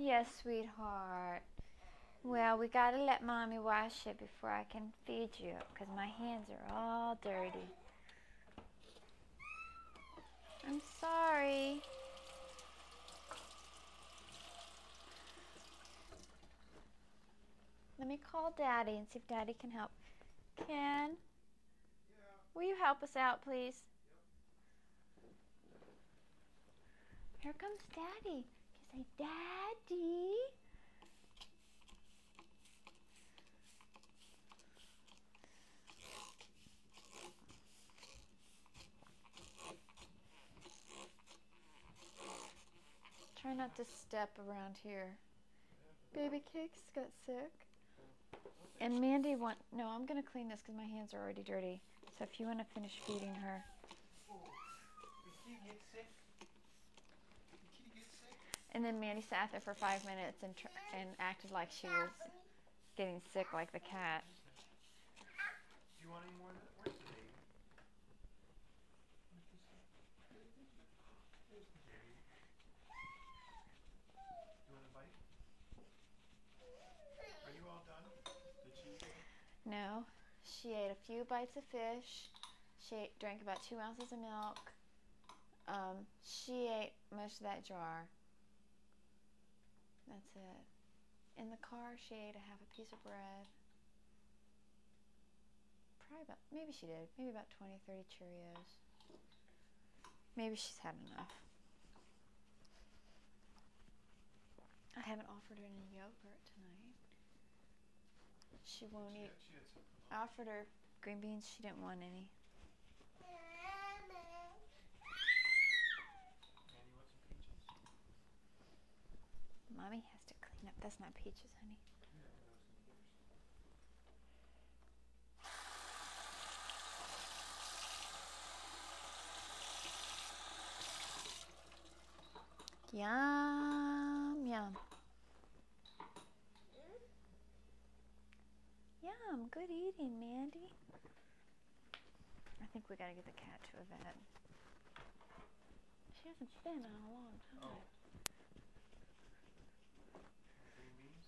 Yes, sweetheart. Well, we gotta let Mommy wash it before I can feed you, because my hands are all dirty. I'm sorry. Let me call Daddy and see if Daddy can help. Ken? Yeah. Will you help us out, please? Yep. Here comes Daddy. You say, Daddy. Try not to step around here. Baby Cakes got sick. And Mandy no, I'm gonna clean this because my hands are already dirty. So if you want to finish feeding her. And then Mandy sat there for 5 minutes and acted like she was getting sick like the cat. Do you want any more of that? Where's the baby? There's the baby. You want a bite? Are you all done? Did she eat it? No. She ate a few bites of fish. She drank about 2 ounces of milk. She ate most of that jar. That's it. In the car, she ate a half a piece of bread. Maybe she did. Maybe about 20, 30 Cheerios. Maybe she's had enough. I haven't offered her any yogurt tonight. She won't eat. I offered her green beans. She didn't want any. Mommy has to clean up. That's not Peaches, honey. Yum, yum. Yum, good eating, Mandy. I think we gotta get the cat to a vet. She hasn't been in a long time. Oh. Green beans?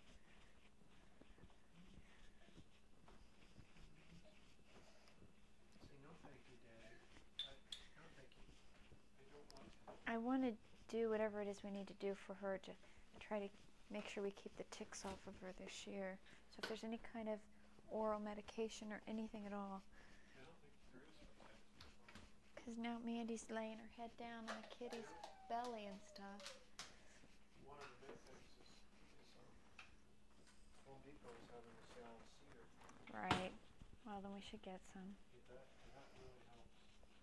Say no thank you, Daddy. No thank you. I don't want to. I want to do whatever it is we need to do for her to try to make sure we keep the ticks off of her this year. So if there's any kind of oral medication or anything at all. I don't think there is for ticks. Because now Mandy's laying her head down on the kitty's belly and stuff. One of the big things is Home Depot is having a sale on cedar. Right. Well, then we should get some. That really helps.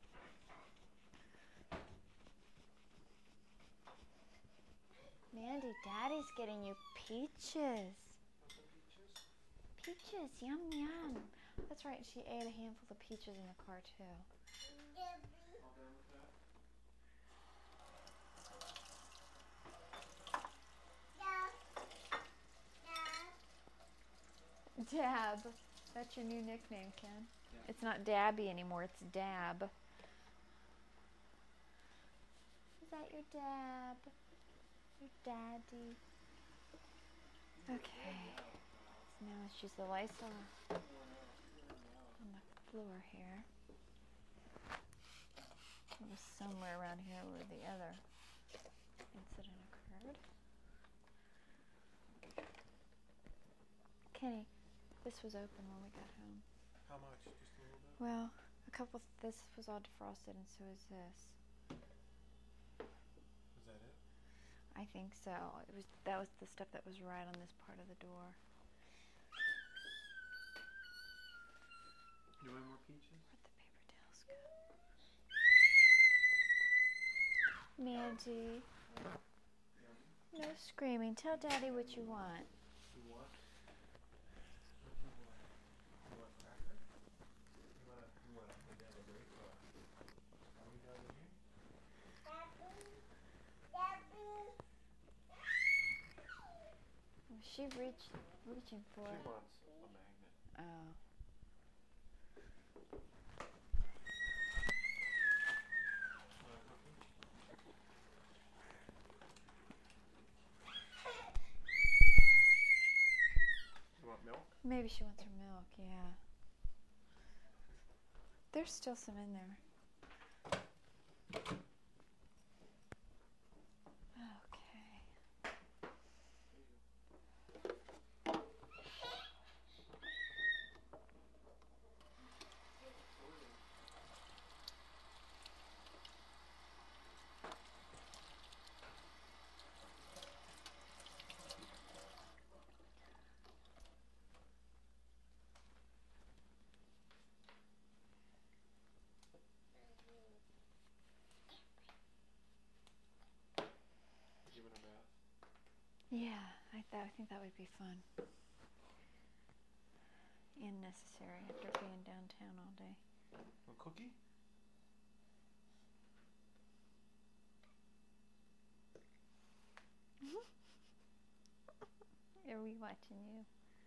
Mandy, Daddy's getting you peaches. Peaches? Peaches, yum, yum. That's right, she ate a handful of peaches in the car, too. All done with that? Dab. That's your new nickname, Ken. Yeah. It's not Dabby anymore, it's Dab. Is that your Dab? Your Daddy? Okay. So now let's use the Lysol on the floor here. It was somewhere around here where the other incident occurred. Kenny, this was open when we got home. How much? Just a little bit? Well, this was all defrosted and so is this. Is that it? I think so. That was the stuff that was right on this part of the door. You want more peaches? Where'd the paper towels go? Mandy. No screaming. Tell Daddy what you want. You want? What do you want? You want cracker? You want another grape? Are we done here? Was she reaching for it? She wants a magnet. Oh. Maybe she wants her milk, yeah. There's still some in there. Okay. Giving a bath. Yeah, I think that would be fun. And necessary after being downtown all day. A cookie? Are we watching you?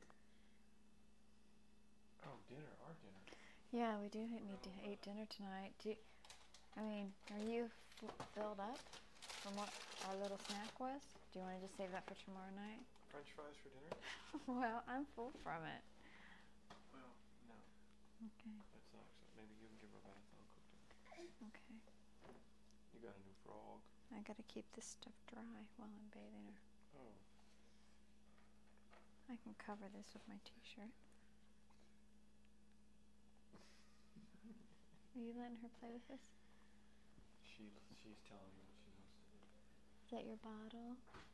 Oh, dinner, our dinner. Yeah, we do need to eat dinner tonight. Are you filled up from what our little snack was? Do you want to just save that for tomorrow night? French fries for dinner? Well, I'm full from it. Well, no. Okay. That sucks. Maybe you can give her a bath. I'll cook dinner. Okay. You got a new frog. I gotta keep this stuff dry while I'm bathing her. Oh. I can cover this with my t-shirt. Are you letting her play with this? She's telling me what she wants to do. Is that your bottle?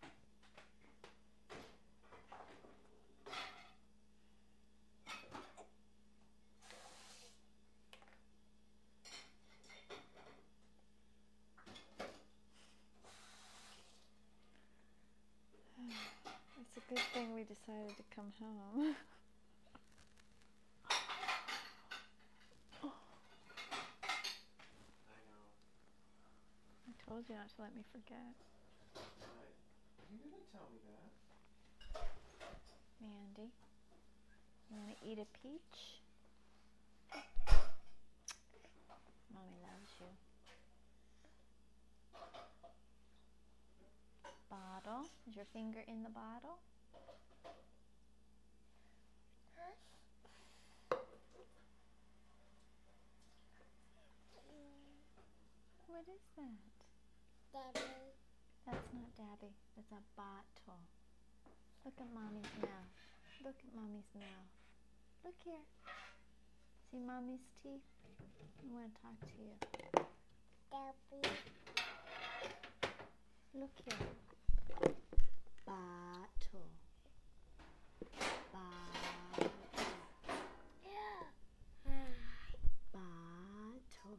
It's a good thing we decided to come home. I know. I told you not to let me forget. You didn't tell me that. Mandy, you want to eat a peach? Mommy loves you. Bottle. Is your finger in the bottle? What is that? Daddy. That's not Dabby. That's a bottle. Look at Mommy's mouth. Look at Mommy's mouth. Look here. See Mommy's teeth? I want to talk to you. Daddy. Look here. Bottle. Bottle. Bottle.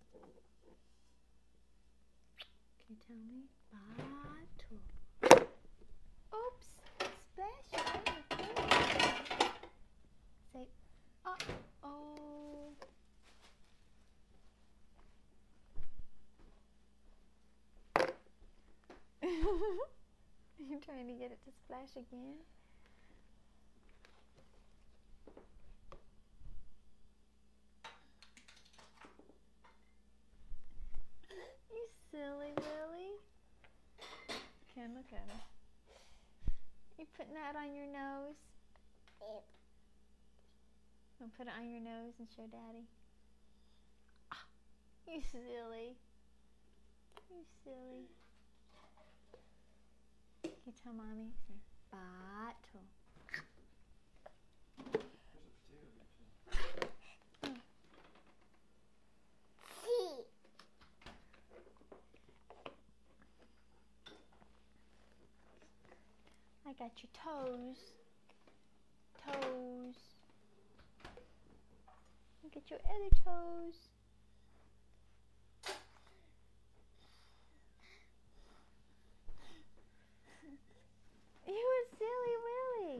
Can you tell me? Bottle. Oops. Splash it on your face. Say, uh-oh. You're trying to get it to splash again? You silly Willy. Ken, look at her. You putting that on your nose? Yep. I'll put it on your nose and show Daddy. You silly. You silly. Can you tell Mommy? Say, bottle. There's a potato here too. See. I got your toes. Toes. Look at your other toes. You a silly Willy.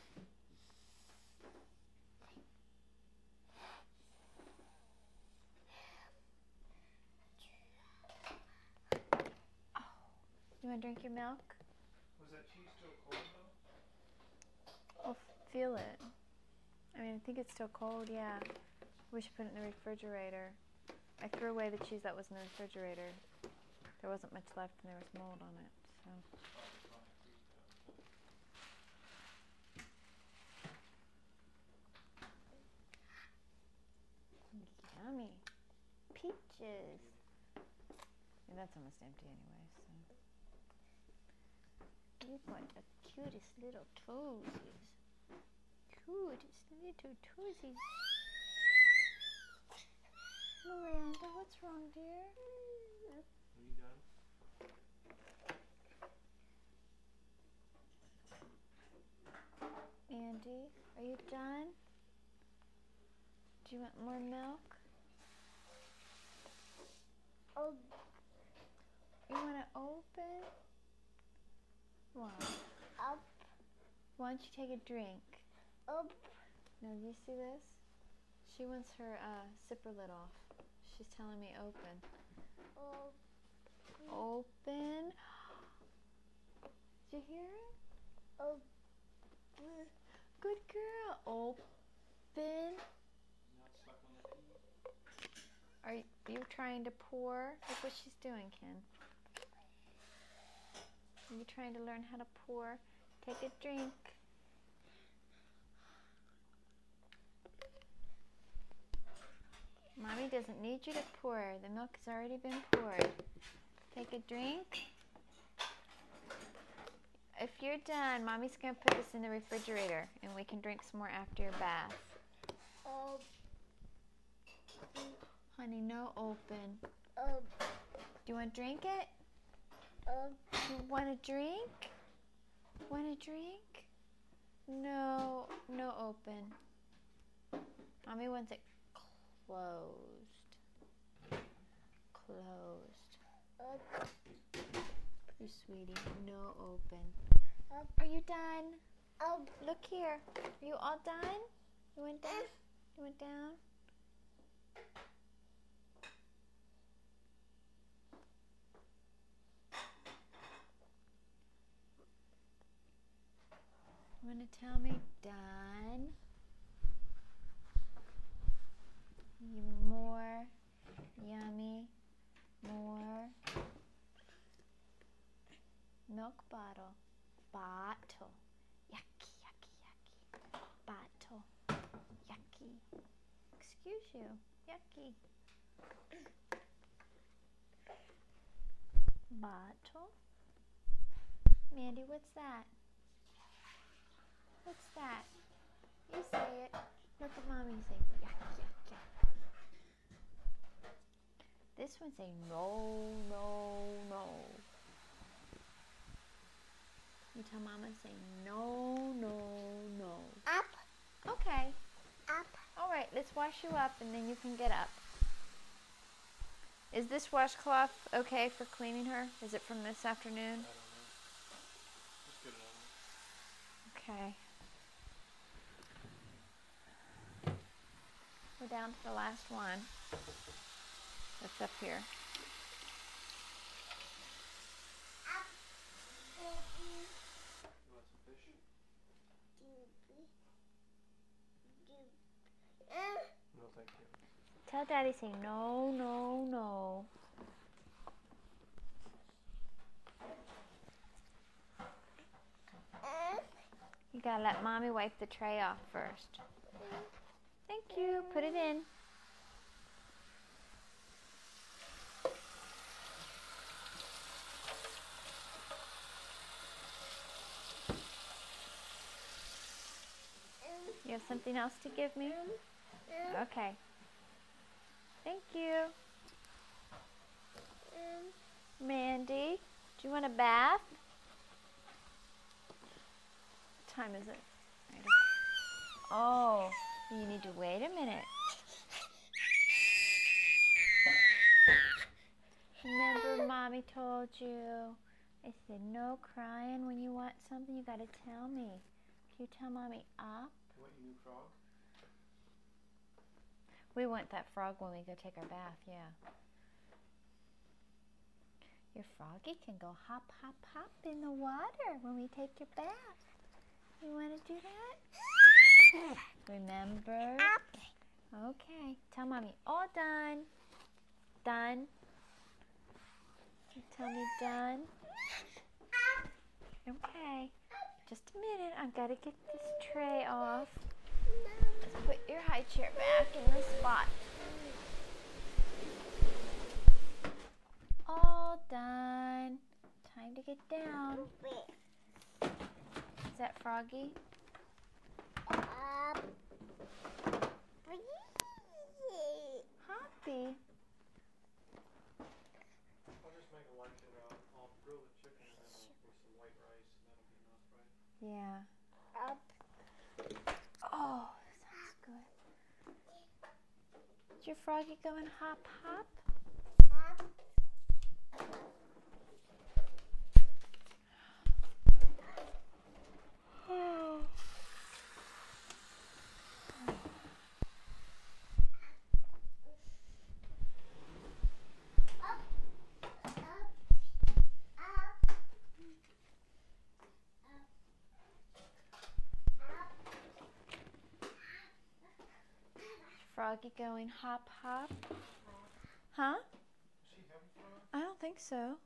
Oh. You want to drink your milk? Was that cheese still cold though? I'll feel it. I think it's still cold, yeah. We should put it in the refrigerator. I threw away the cheese that was in the refrigerator. There wasn't much left and there was mold on it, so. yummy. Peaches. And that's almost empty anyway, so. You've got the cutest little toesies. Cutest little toesies. Miranda, what's wrong, dear? Are you done? Andy, are you done? Do you want more milk? Oh, You want to open? Wow. up, Why don't you take a drink? up, No, do you see this? She wants her zipper lid off. She's telling me open. up, Open. Did you hear it? up, Good girl. Open. Not stuck on the pee. Are you trying to pour? Look what she's doing, Ken. Are you trying to learn how to pour? Take a drink. Mommy doesn't need you to pour. The milk has already been poured. Take a drink. If you're done, Mommy's going to put this in the refrigerator and we can drink some more after your bath. up, Honey, no open. up, Do you want to drink it? up, You want a drink? Want a drink? No, no open. Mommy wants it closed. Closed. up, You sweetie, no open. up, Are you done? up, Look here. Are you all done? You went down? You went down? You want to tell me done? More. Yummy. More. Milk bottle. Bottle. Yucky, yucky, yucky. Bottle. Yucky. Excuse you. Yucky. Bottle. Mandy, what's that? What's that? You say it. Look at Mommy and say yuck, yuck, yuck. This one say no, no, no. You tell Mama say no, no, no. up, Okay. up. All right, let's wash you up and then you can get up. Is this washcloth okay for cleaning her? Is it from this afternoon? I don't know. Just good enough. Okay. We're down to the last one. That's up here. You want some fish? No, thank you. Tell Daddy say no, no, no. You gotta let Mommy wipe the tray off first. Thank you. Put it in. You have something else to give me? Okay. Thank you. Mandy, do you want a bath? What time is it? Oh, you need to wait a minute. Remember Mommy told you, I said no crying when you want something, you gotta tell me. Can you tell Mommy up? You want your new frog? We want that frog when we go take our bath, yeah. Your froggy can go hop, hop, hop in the water when we take your bath. You want to do that? Remember? Okay. Tell Mommy, all done. Done. You tell me done. Okay. Just a minute. I've got to get this tray off. Let's put your high chair back in the spot. All done. Time to get down. Is that Froggy? Up. Hoppy. I'll just make a luncheon. I'll grill the chicken and then with some white rice, and that'll be enough, right? Yeah. Up. Oh, sounds good. Is your Froggy going hop hop? Up. Froggy going hop hop? Huh? Does she have a frog? I don't think so.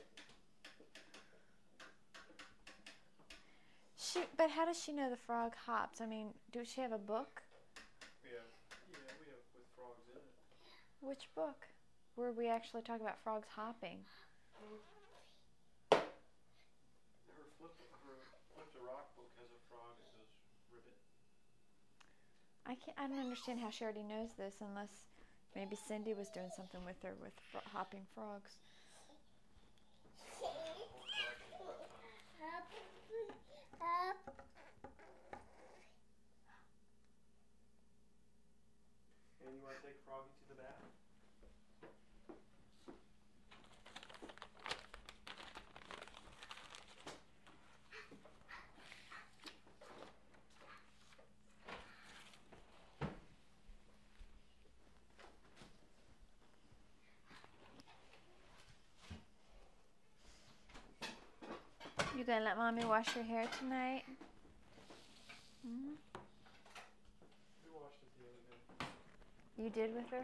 But how does she know the frog hops? I mean, does she have a book? We have with frogs in it. Which book? Where we actually talk about frogs hopping? Her flip to rock book has a frog that goes ribbit. I don't understand how she already knows this unless maybe Cindy was doing something with her with hopping frogs. Whole collection of reptiles. Up. And you want to take Froggy to the bath? You gonna let Mommy wash your hair tonight? Hmm? We washed it the other day. You did with her?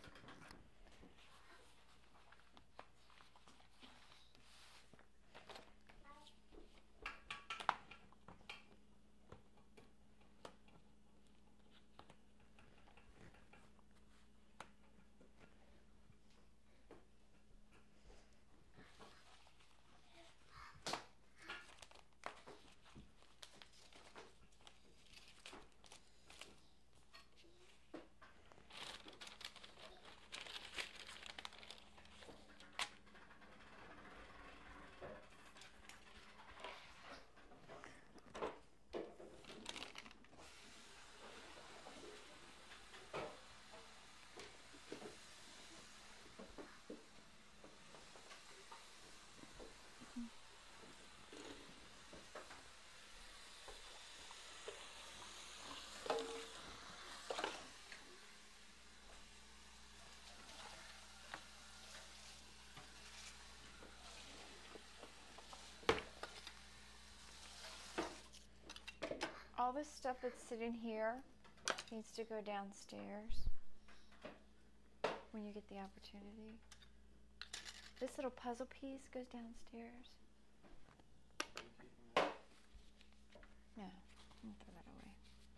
All this stuff that's sitting here needs to go downstairs when you get the opportunity. This little puzzle piece goes downstairs. Are you keeping that? No, I'll throw that away.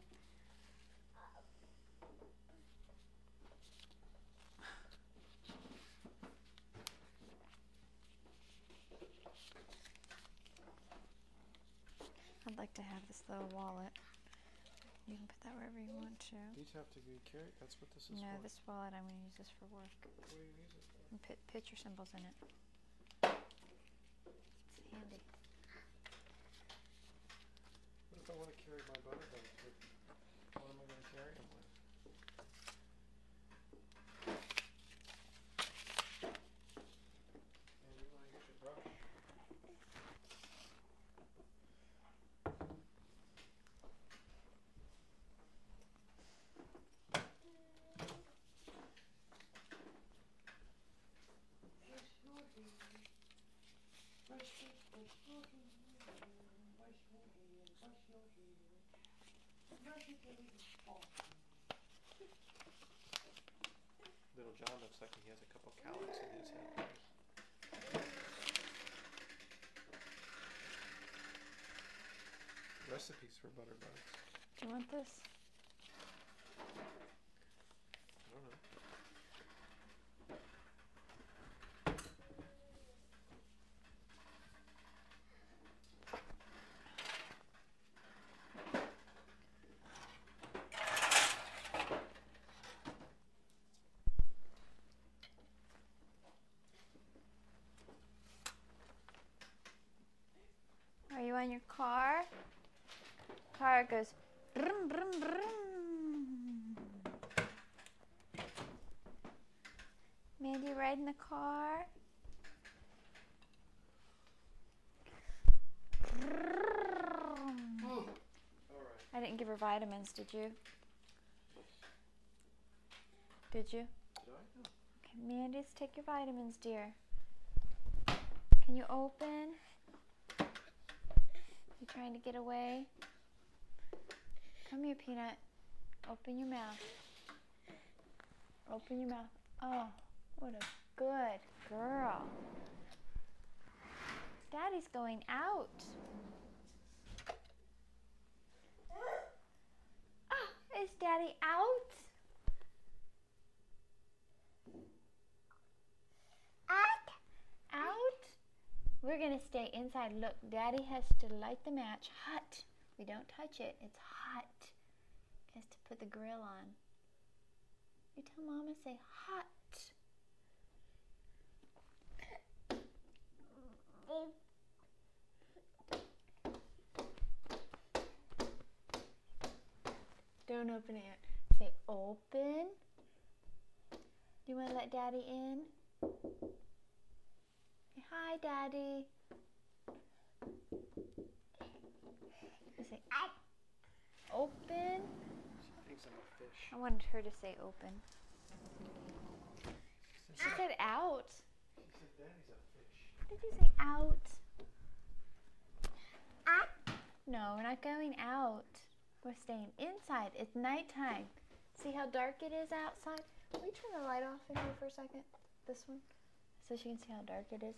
I'd like to have this little wallet. You can put that wherever you want to. These have to be carried. That's what this is No, for. this wallet, I'm going to use this for work. What do you use it for? And put picture symbols in it. It's handy. What if I want to carry my butter bags with me? What am I going to carry them with? And you want to use your brush. Little John looks like he has a couple cowlicks in his head. Recipes for butter bugs. Do you want this? I don't know. in your car? Car goes brum, brum, brum. Mandy, ride in the car? All right. I didn't give her vitamins, did you? Did you? Did I? No. Okay, Mandy, let's take your vitamins, dear. Can you open? You trying to get away? Come here, Peanut. Open your mouth. Open your mouth. Oh, what a good girl. Daddy's going out. Oh, is Daddy out? Out? We're gonna stay inside. Look, Daddy has to light the match. Hot. We don't touch it. It's hot. He has to put the grill on. You tell Mama, say hot. Don't open it yet. Say open. Do you want to let Daddy in? Say hi, Daddy. Say open. She thinks I'm a fish. I wanted her to say open. She said out. She said Daddy's a fish. Did you say out? No, we're not going out. We're staying inside. It's nighttime. See how dark it is outside? Can we turn the light off in here for a second? This one? So she can see how dark it is.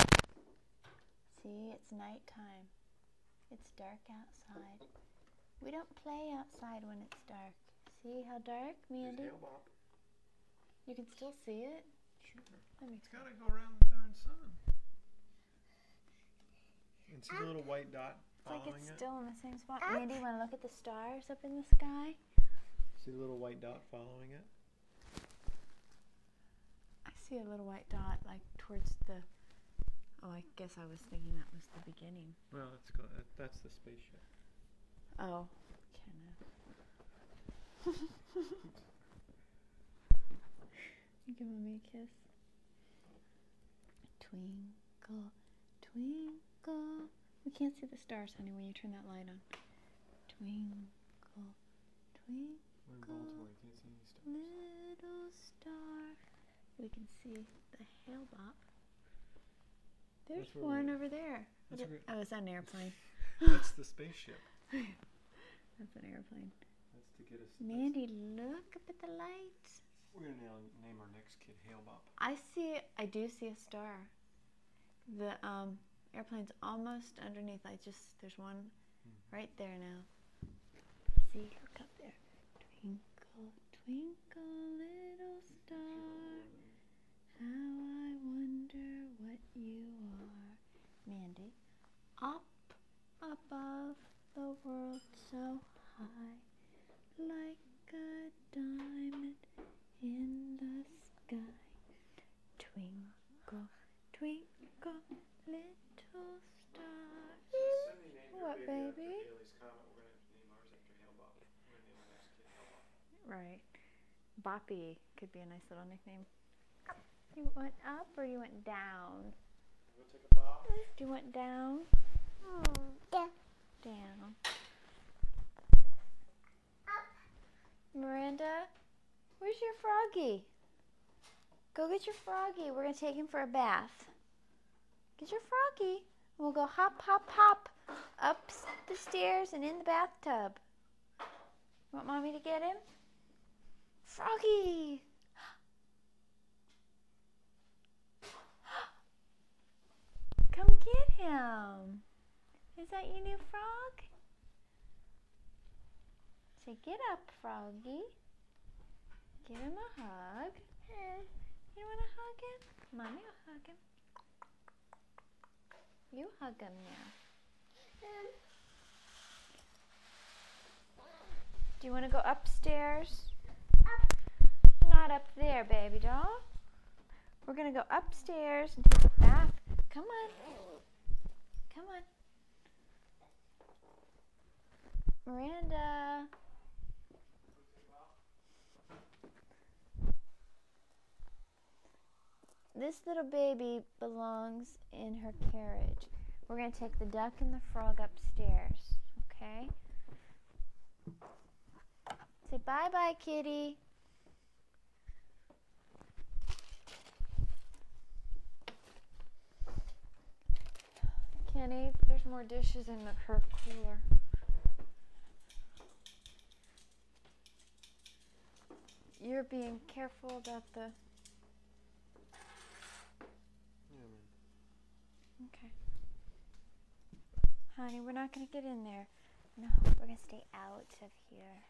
See, it's nighttime. It's dark outside. We don't play outside when it's dark. See how dark, Mandy? There's Hale-Bopp. You can still see it? Sure. Let me It's gotta go around the darn sun. And see the little white dot It's like following it's it? still in the same spot. Mandy, you want to look at the stars up in the sky? See the little white dot following it? I see a little white dot like towards the... Oh, I guess I was thinking that was the beginning. Well, that's the spaceship. Oh, Kenneth. You give Mommy a kiss. Twinkle, twinkle. We can't see the stars, honey, when you turn that light on. Twinkle, twinkle. We're in Baltimore, you can't see any stars. Little star. We can see the Hale-Bopp. There's That's where one we- over there. that's where- Oh, is that an airplane? That's the spaceship. That's an airplane. That's to get us. Mandy, look up at the lights. We're gonna name our next kid Hale-Bopp. I do see a star. The airplane's almost underneath. There's one right there now. See, look up there. Twinkle, twinkle, little star, how I wonder what you are. Mandy, up above the world so high, like a diamond in the sky. Twinkle, twinkle, little star. Cindy named her What, baby baby? after Halley's Comet. We're gonna name ours after Hale-Bopp. We're gonna name our next kid Hale-Bopp. Right. Boppy could be a nice little nickname. You went up or you went down? We'll take a bow. Do you want down? Down. Miranda, where's your froggy? Go get your froggy. We're going to take him for a bath. Get your froggy. We'll go hop, hop, hop up the stairs and in the bathtub. Want Mommy to get him? Froggy! Come get him. Is that your new frog? Say, get up, Froggy. Give him a hug. You want to hug him? Mommy will hug him. You hug him now. Do you want to go upstairs? Not up there, baby doll. We're going to go upstairs and take a bath. Come on. Come on. Miranda. This little baby belongs in her carriage. We're going to take the duck and the frog upstairs, okay? Say bye-bye, kitty. Kenny, there's more dishes in her cooler. You're being careful about the... Yeah, man. Okay. Honey, we're not going to get in there. No, we're going to stay out of here.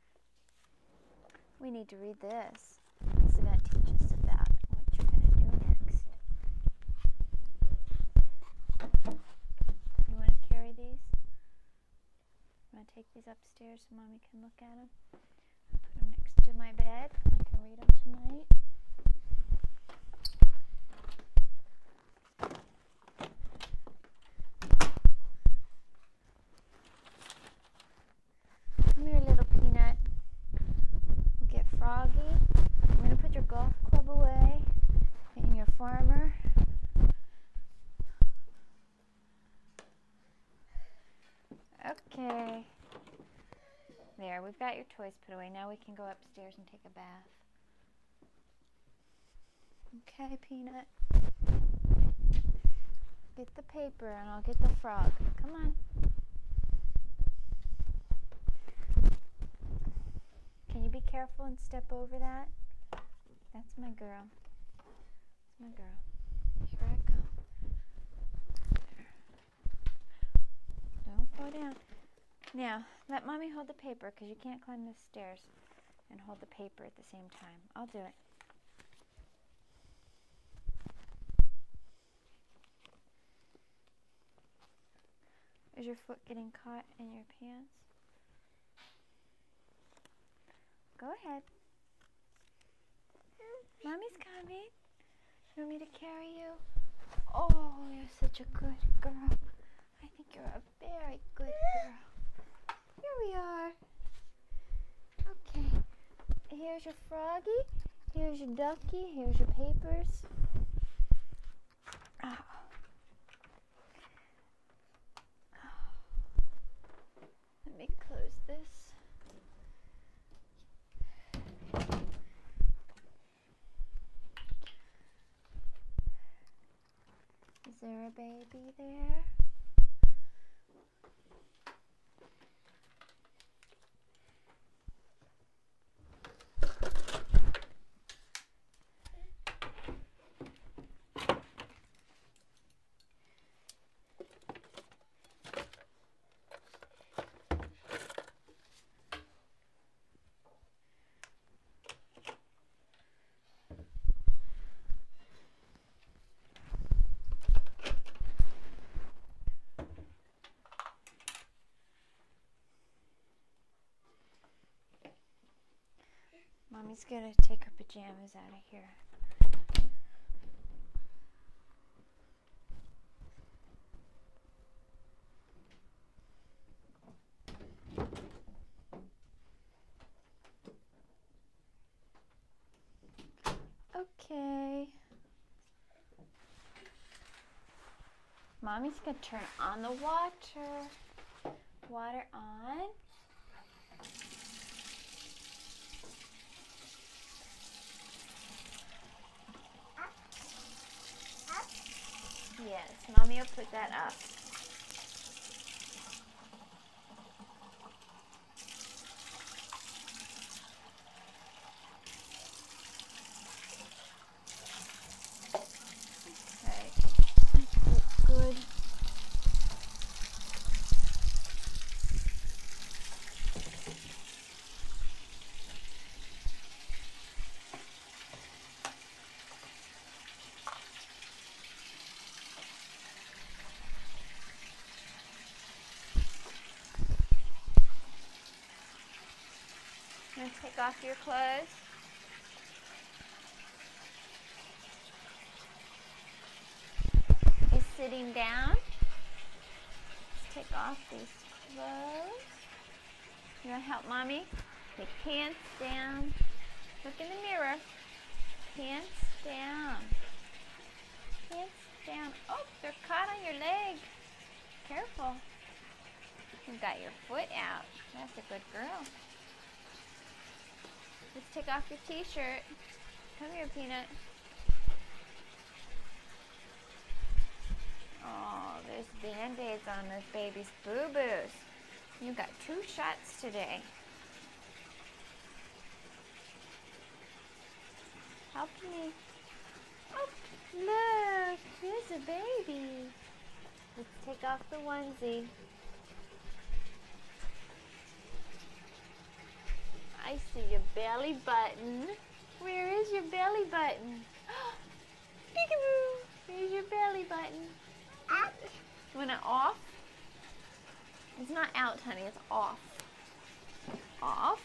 We need to read this. This is going to teach us about what you're going to do next. You want to carry these? I'm going to take these upstairs so Mommy can look at them. I'll put them next to my bed. I can read them tonight. Come here, little peanut. We'll get Froggy. I'm going to put your golf club away and your farmer. Okay. There, we've got your toys put away. Now we can go upstairs and take a bath. Okay, Peanut. Get the paper and I'll get the frog. Come on. Can you be careful and step over that? That's my girl. That's my girl. Here I come. There. Don't fall down. Now, let Mommy hold the paper because you can't climb the stairs and hold the paper at the same time. I'll do it. Is your foot getting caught in your pants? Go ahead. Mommy's coming. You want me to carry you? Oh, you're such a good girl. I think you're a very good girl. Here we are. Okay. Here's your froggy. Here's your ducky. Here's your papers. Oh. Let me close this. Is there a baby there? Mommy's gonna take her pajamas out of here. Okay. Mommy's gonna turn on the water. Water on. Yes, Mommy will put that up. Okay, that's good. Now take off your clothes. He's sitting down. Let's take off these clothes. You want to help Mommy? Okay, pants down. Look in the mirror. Pants down. Pants down. Oh, they're caught on your leg. Careful. You got your foot out. That's a good girl. Let's take off your t-shirt. Come here, Peanut. Oh, there's Band-Aids on this baby's boo-boos. You got 2 shots today. Help me. Oh, look, here's a baby. Let's take off the onesie. I see your belly button. Where is your belly button? Peekaboo! Here's your belly button. You want it off? It's not out, honey. It's off. Off.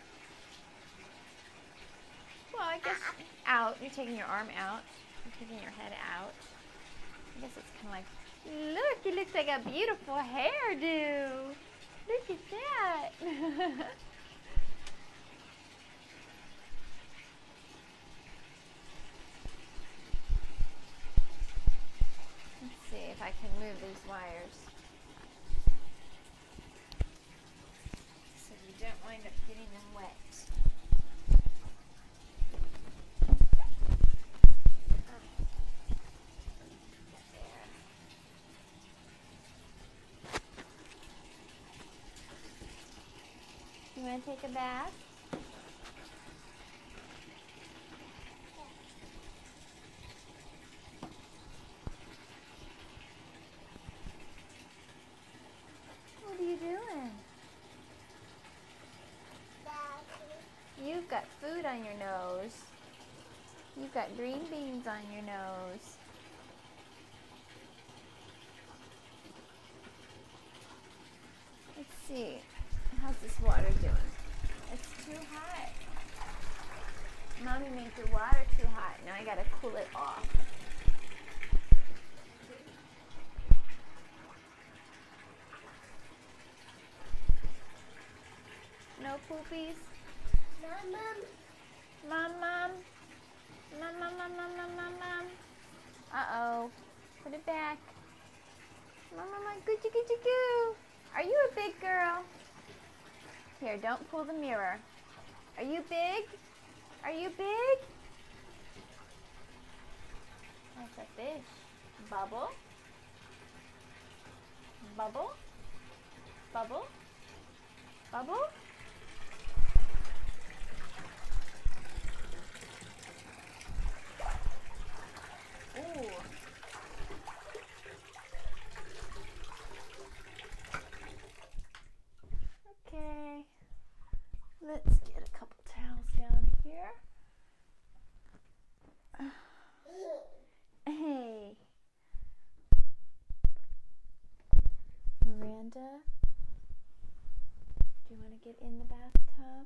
Well, I guess out. You're taking your arm out. You're taking your head out. I guess it's kind of like, look, it looks like a beautiful hairdo. Look at that. Let's see if I can move these wires so you don't wind up getting them wet. You want to take a bath? What are you doing? You've got food on your nose. You've got green beans on your nose. Let's see. How's this water doing? It's too hot. Mommy made the water too hot. Now I gotta cool it off. No poopies? Mom. Mom, mom. Mom, mom, mom, mom, mom, mom, mom. Uh-oh. Put it back. Mom, mom, mom. Goochie, goochie, goo. Are you a big girl? Here, don't pull the mirror. Are you big? Are you big? That's a fish. Bubble. Bubble. Bubble. Bubble. Ooh. Okay. Let's get a couple towels down here. Hey. Miranda, do you want to get in the bathtub?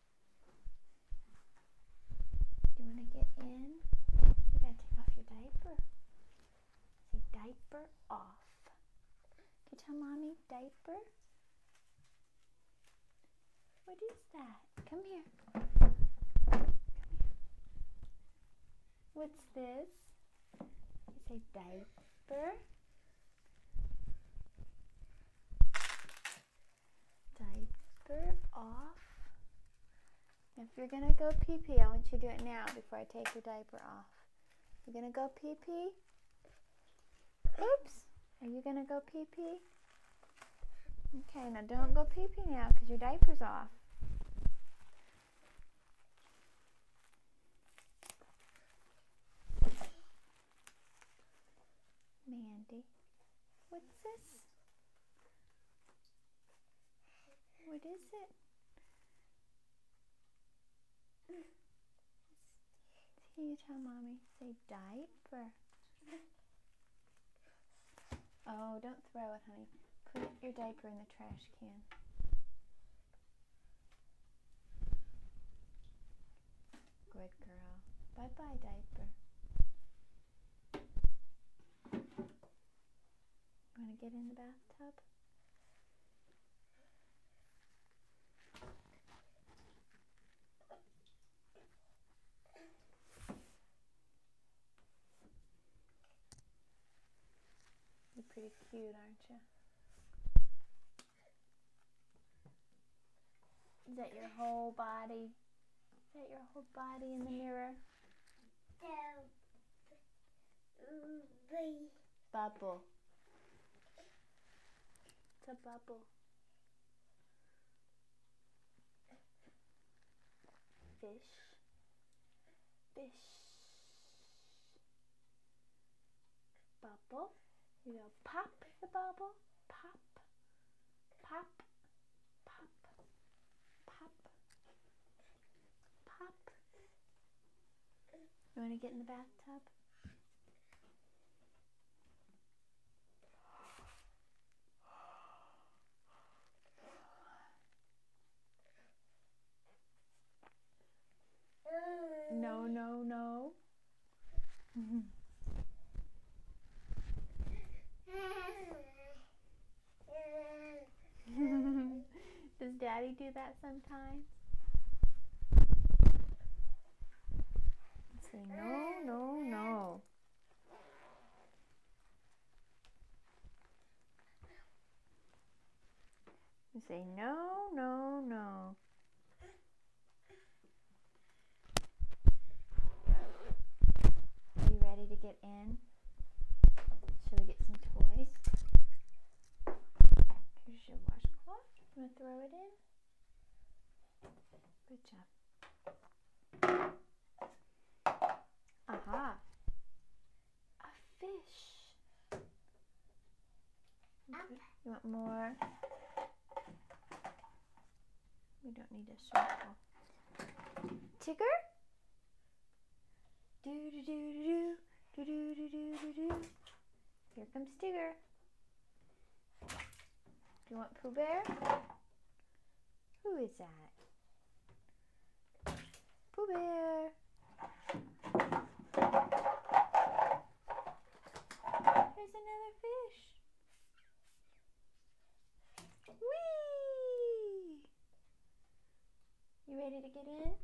Do you want to get in? You gotta take off your diaper. Say diaper off. Can you tell Mommy diaper? What is that? Come here. Come here. What's this? You say diaper. Diaper off. Now if you're gonna go pee-pee, I want you to do it now before I take your diaper off. You're gonna go pee-pee? Oops. Are you gonna go pee-pee? Okay, now don't go pee-pee now because your diaper's off. Mandy, what's this? What is it? Can you tell Mommy? Say diaper. Oh, don't throw it, honey. Put your diaper in the trash can. Good girl. Bye-bye, diaper. You want to get in the bathtub? pretty cute, aren't you? Is that your whole body? Is that your whole body in the mirror? Bubble. It's a bubble. Fish. Fish. Bubble. You go pop the bubble. Pop. Pop. Pop. Pop. Pop. You want to get in the bathtub? No, no, no. Does Daddy do that sometimes? Say no, no, no. You say no, no, no. Are you ready to get in? Shall we get some toys? Here's your washcloth. You want to throw it in? Good job. Aha. A fish. You want more? We don't need a circle. Tigger? Do do do do do do do do do do. Here comes Tigger. Do you want Pooh Bear? Who is that? Pooh Bear. Here's another fish. Whee! You ready to get in?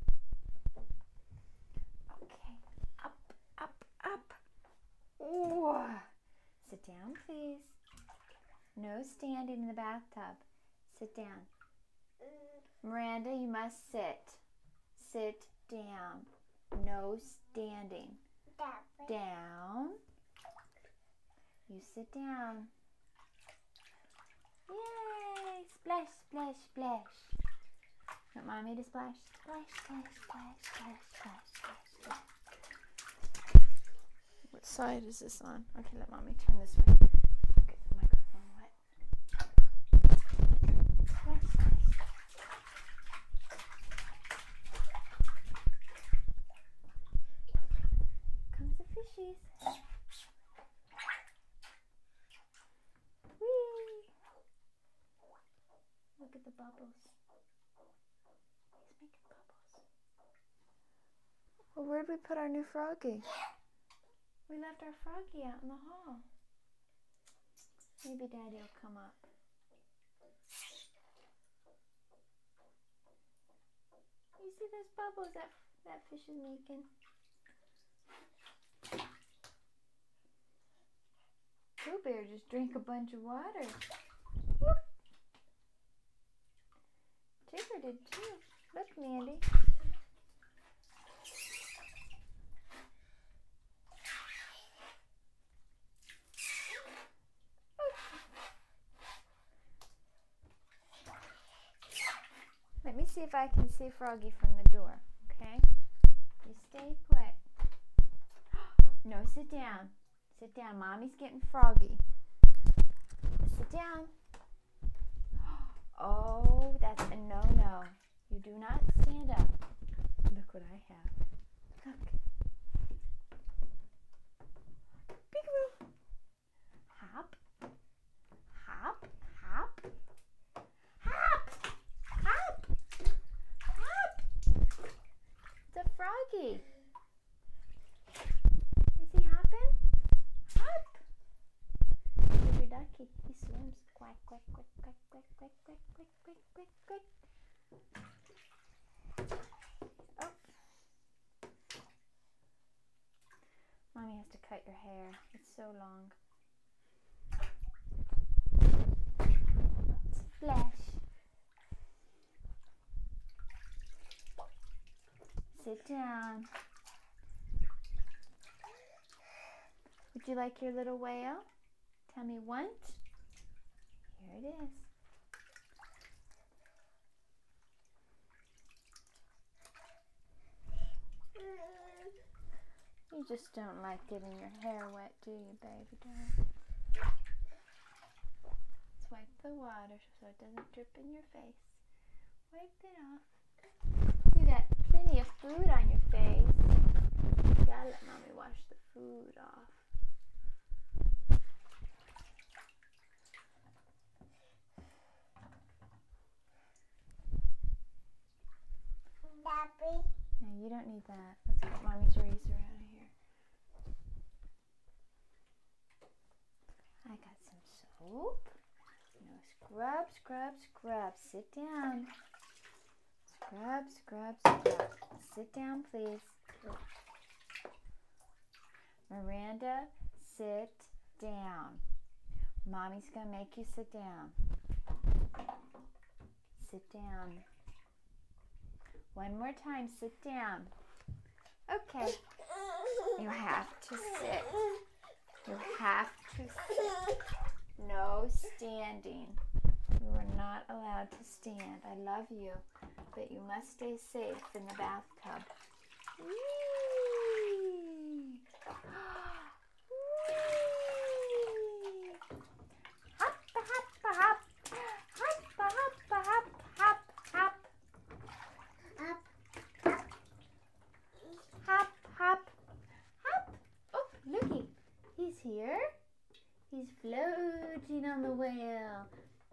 Okay. Up, up, up. Ooh. Sit down, please. No standing in the bathtub. Sit down. Miranda, you must sit. Sit down. No standing. Down. You sit down. Yay! Splash, splash, splash. Want Mommy to splash? Splash, splash, splash, splash, splash, splash, splash. What side is this on? Okay, let Mommy turn this way. Get the microphone wet. Splash, splash. Comes the fishies. Whee! Look at the bubbles. He's making bubbles. Well, where'd we put our new froggy? We left our froggy out in the hall. Maybe Daddy will come up. You see those bubbles that fish is making? Pooh Bear just drank a bunch of water. Whoop. Tigger did too. Look, Mandy. Let me see if I can see Froggy from the door, okay? You stay put. No, sit down. Sit down. Mommy's getting Froggy. Sit down. Oh, that's a no-no. You do not stand up. Look what I have. Look. Peekaboo. Hop. Hop. Hop. Hop. Hop. Hop. It's a froggy. Is he hopping? Hop. Here's your ducky. He swims. Quack, quack, quack, quack, quack, quack, quack, quack, quack, quack, quack. Oh. Mommy has to cut your hair. It's so long. sit down. Would you like your little whale? Tell me once. Here it is. You just don't like getting your hair wet, do you, baby doll? Let's wipe the water so it doesn't drip in your face. Wipe it off. You got plenty of food on your face. You gotta let mommy wash the food off. Daddy. No, you don't need that. Let's get mommy's razor out of here. I got some soap. No, scrub, scrub, scrub. Sit down. Scrub, scrub, scrub. Sit down, please. Miranda, sit down. Mommy's gonna make you sit down. Sit down. One more time, sit down. Okay. You have to sit. You have to sit. No standing. You are not allowed to stand. I love you, but you must stay safe in the bathtub. Whee! Whee! Hop, hop, hop. Hop, hop, hop, hop, hop. Hop, hop, hop. Oh, looky. He's here. He's floating on the whale.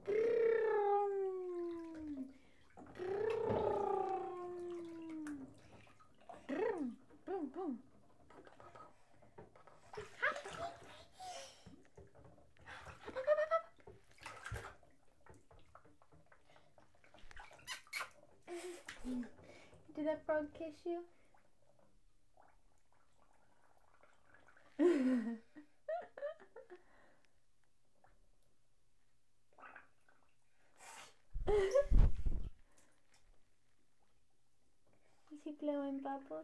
Boom, boom. Did that frog kiss you? Is he blowing bubbles?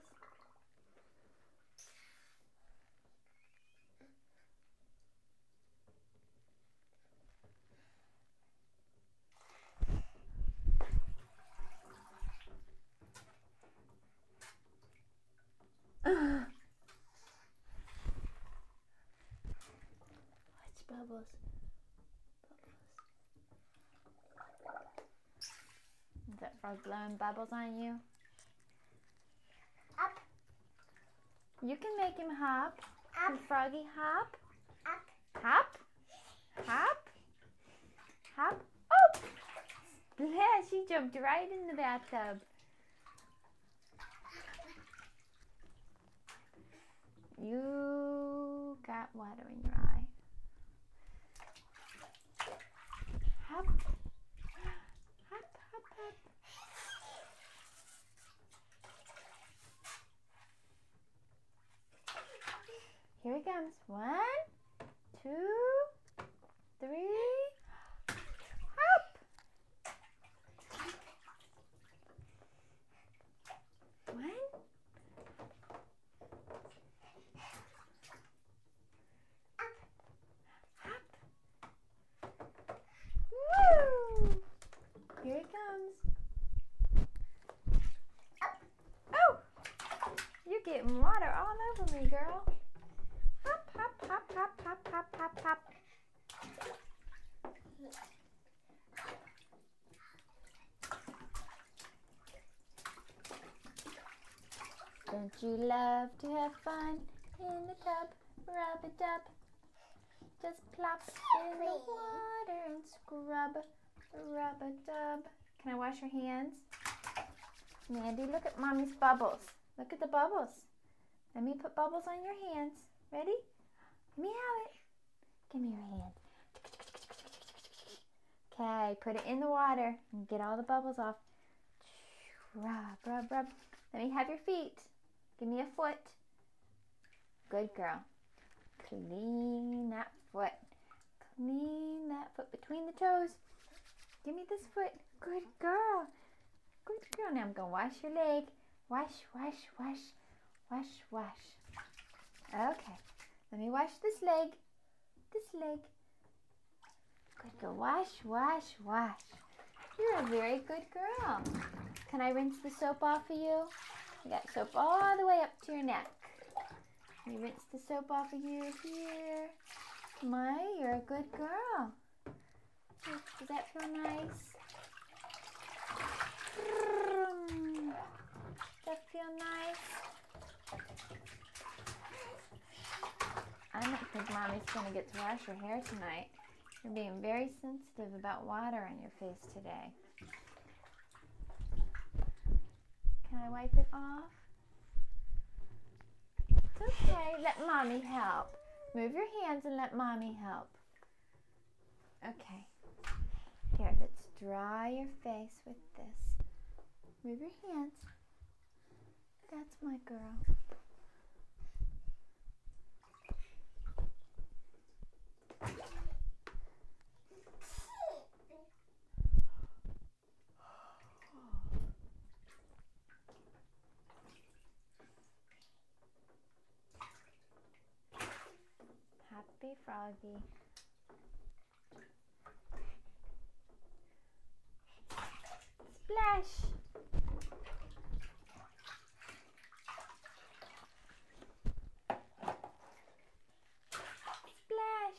What's bubbles? Is that frog blowing bubbles on you? Up, You can make him hop. up, Can Froggy hop? up. Hop? Hop? Hop? Oh! Yeah, she jumped right in the bathtub. You got water in your eye. Hop. Hop, hop, hop. Here he comes. 1, 2, 3. Hop. 1. Hop. Woo! Here he comes. Oh! You're getting water all over me, girl. Hop, hop, hop, hop, hop, hop, hop, hop. Don't you love to have fun in the tub? Rub it up. Just plop in the water and scrub. Rub a dub. Can I wash your hands? Mandy, look at mommy's bubbles. Look at the bubbles. Let me put bubbles on your hands. Ready? Let me have it. Give me your hand. Okay, put it in the water and get all the bubbles off. Rub, rub, rub. Let me have your feet. Give me a foot. Good girl. Clean that foot. Clean that foot between the toes. Give me this foot. Good girl. Good girl. Now I'm going to wash your leg. Wash, wash, wash, wash, wash. Okay, let me wash this leg. This leg. Good girl. Wash, wash, wash. You're a very good girl. Can I rinse the soap off of you? I got soap all the way up to your neck. Let me rinse the soap off of you here. My, you're a good girl. Does that feel nice? Does that feel nice? I don't think Mommy's going to get to wash your hair tonight. You're being very sensitive about water on your face today. Can I wipe it off? It's okay. Let Mommy help. Move your hands and let Mommy help. Okay. Here, let's dry your face with this. Move your hands. That's my girl. Happy Froggy. Splash! Splash!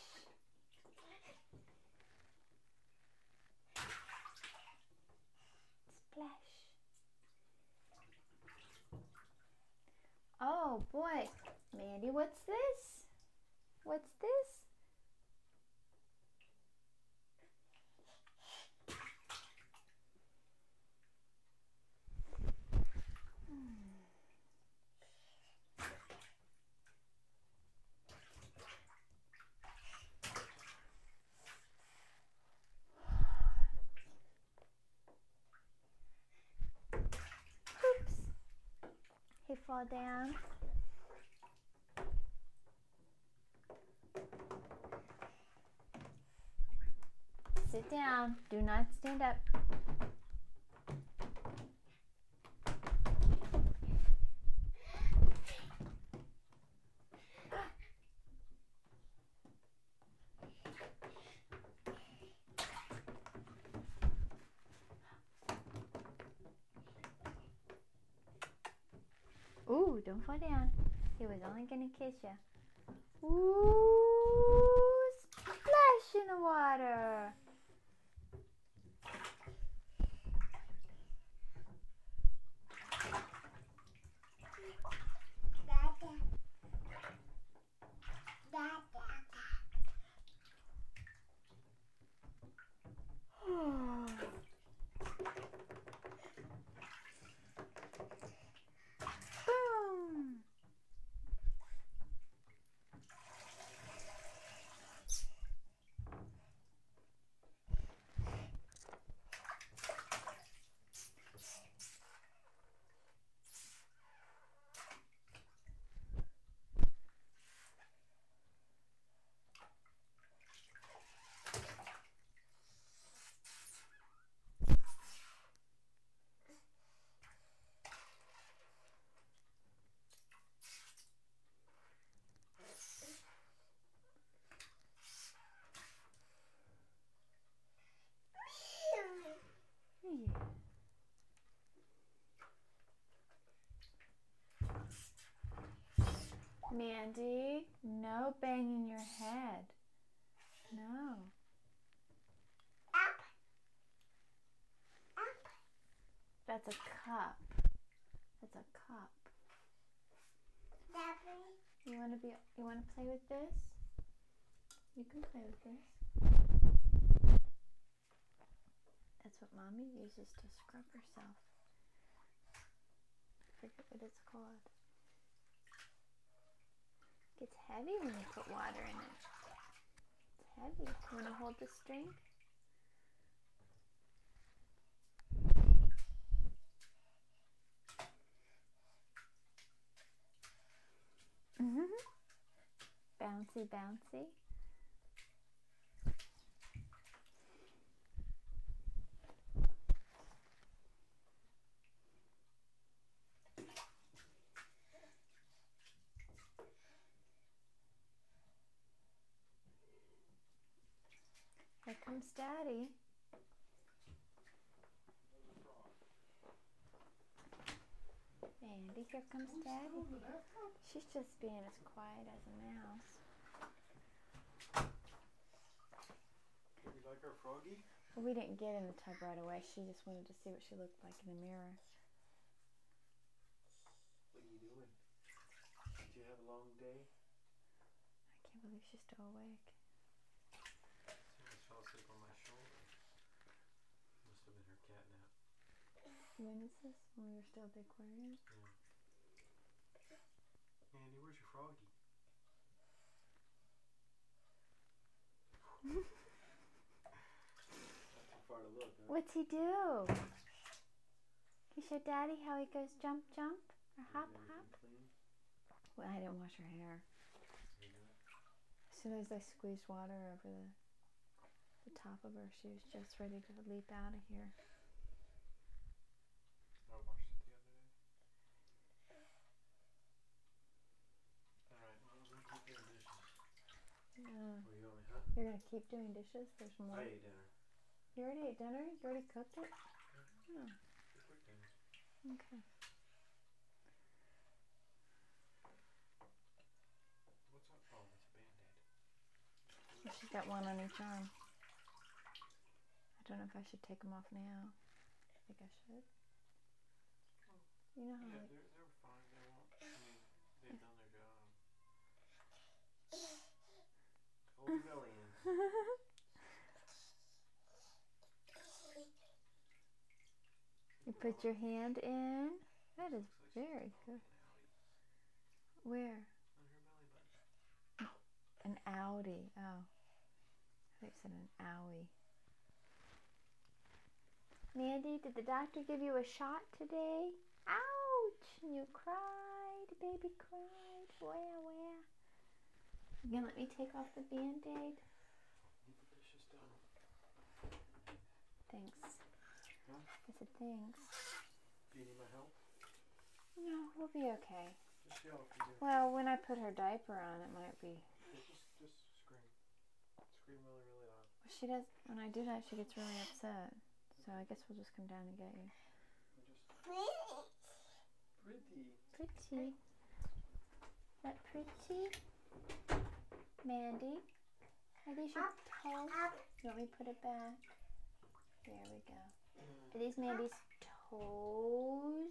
Splash! Oh boy, Mandy, what's this? What's this? Oops. He fall down. Sit down. Do not stand up. Ooh, don't fall down. He was only gonna kiss you. Ooh, splash in the water. Boom. Mandy, no banging your head. No. That's a cup. That's a cup. You wanna play with this? You can play with this. That's what Mommy uses to scrub herself. I forget what it's called. It gets heavy when you put water in it. It's heavy. You wanna hold the string? Bouncy, bouncy. comes Daddy. Mandy, here comes Daddy. She's just being as quiet as a mouse. You like our froggy? Well, we didn't get in the tub right away. She just wanted to see what she looked like in the mirror. What are you doing? Did you have a long day? I can't believe she's still awake. She almost fell asleep on my shoulder. Must have been her cat nap. When is this? When we were still at the aquarium? Yeah. Andy, where's your froggy? Not too far to look, huh? What's he do? Can you show Daddy how he goes jump, jump? Or hop, Is hop? everything clean? Well, I didn't wash her hair. You do it? As soon as I squeezed water over the top of her, she was just ready to leap out of here. I washed it the other day. Alright, well, I'm gonna keep doing dishes. Yeah. What do you want me, huh? You're gonna keep doing dishes? There's more. I ate dinner. You already ate dinner? You already cooked it? Oh, The quick dinner. okay. What's up? Oh, that's a Band-Aid. Well, she's got one on each arm. I don't know if I should take them off now. I think I should. You know how Yeah, I... they're fine. They won't. I mean, they've done their job. Hold your belly in. You put your hand in. That is Looks like very she's good. an Where? on her belly button. An Audi. Oh. I thought you said an owie. Mandy, did the doctor give you a shot today? Ouch! And you cried. Baby cried. Where, where? You gonna let me take off the Band-Aid? Keep the dishes done. Thanks. Huh? I said thanks. Do you need my help? No, we'll be okay. Just yell if you do. Well, when I put her diaper on, it might be. Yeah, just scream. Scream really, really loud. She does. When I do that, she gets really upset. So I guess we'll just come down and get you. Pretty. Pretty. Is that pretty? Mandy? Are these your toes? You want me to put it back? There we go. Are these Mandy's toes?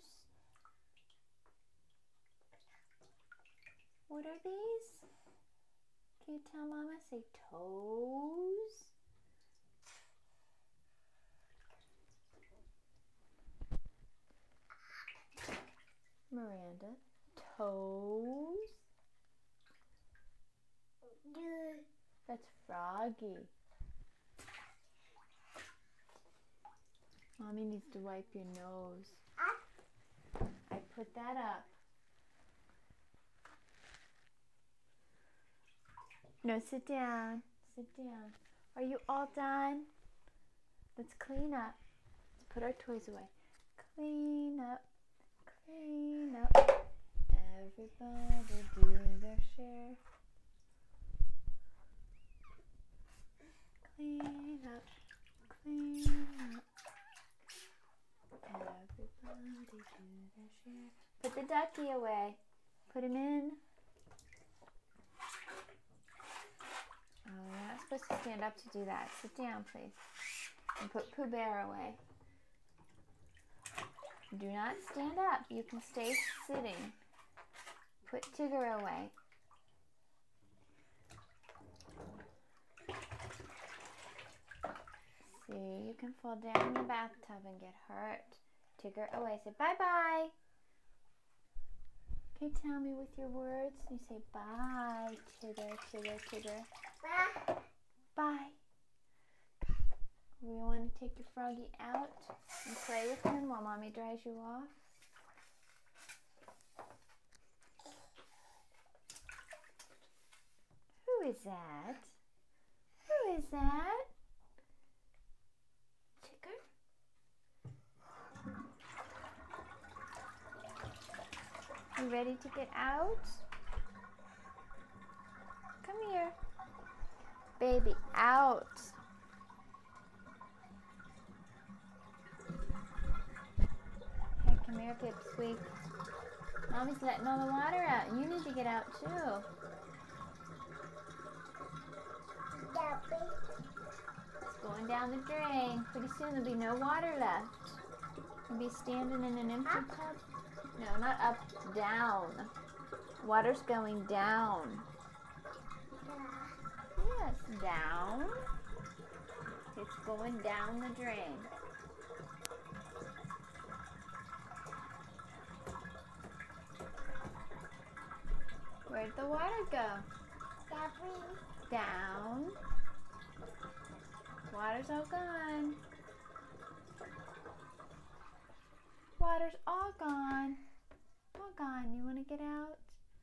What are these? Can you tell Mama? Say toes. Miranda. Toes. That's Froggy. Mommy needs to wipe your nose. I put that up. No, sit down. Sit down. Are you all done? Let's clean up. Let's put our toys away. Clean up. Clean up. Everybody do their share. Clean up. Clean up. Everybody do their share. Put the ducky away. Put him in. Oh, you're not supposed to stand up to do that. Sit down, please. And put Pooh Bear away. Do not stand up. You can stay sitting. Put Tigger away. See, you can fall down in the bathtub and get hurt. Tigger away. Say bye-bye. Can you tell me with your words? You say bye, Tigger, Tigger, Tigger. Bye. We want to take your froggy out and play with him while Mommy dries you off. Who is that? Who is that? Tigger? You ready to get out? Come here. Baby, out. here, Pipsqueak. Mommy's letting all the water out. You need to get out too. Daddy. It's going down the drain. Pretty soon there'll be no water left. You'll be standing in an empty tub. No, not up, down. Water's going down. Yes, down. It's going down the drain. Where'd the water go? Daddy. Down. Water's all gone. Water's all gone. All gone. You want to get out?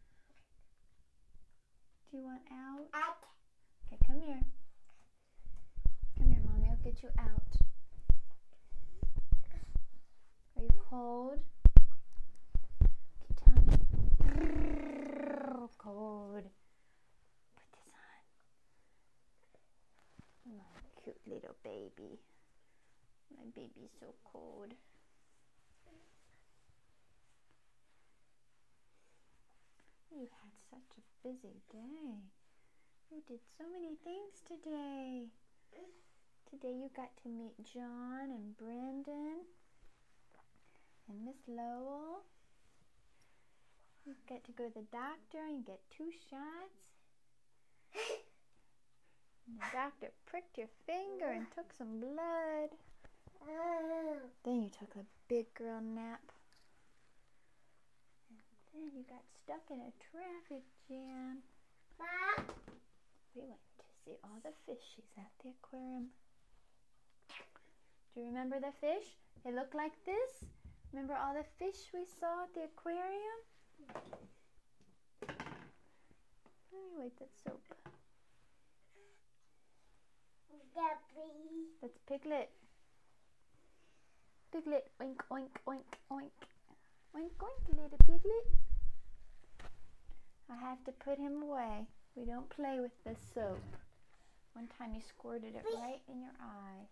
Do you want out? Out. Okay, come here. Come here, Mommy. I'll get you out. Are you cold? Okay, tell me. Cold. Put this on. My cute little baby. My baby's so cold. You had such a busy day. You did so many things today. Today you got to meet John and Brendan and Miss Lowell. You get to go to the doctor and get 2 shots. And the doctor pricked your finger and took some blood. Then you took a big girl nap. And then you got stuck in a traffic jam. Mom. We went to see all the fishies at the aquarium. Do you remember the fish? They look like this. Remember all the fish we saw at the aquarium? Let me wipe that soap. Daddy. That's Piglet. Piglet, oink, oink, oink, oink. Oink, oink, little Piglet. I have to put him away. We don't play with the soap. One time you squirted it right in your eyes.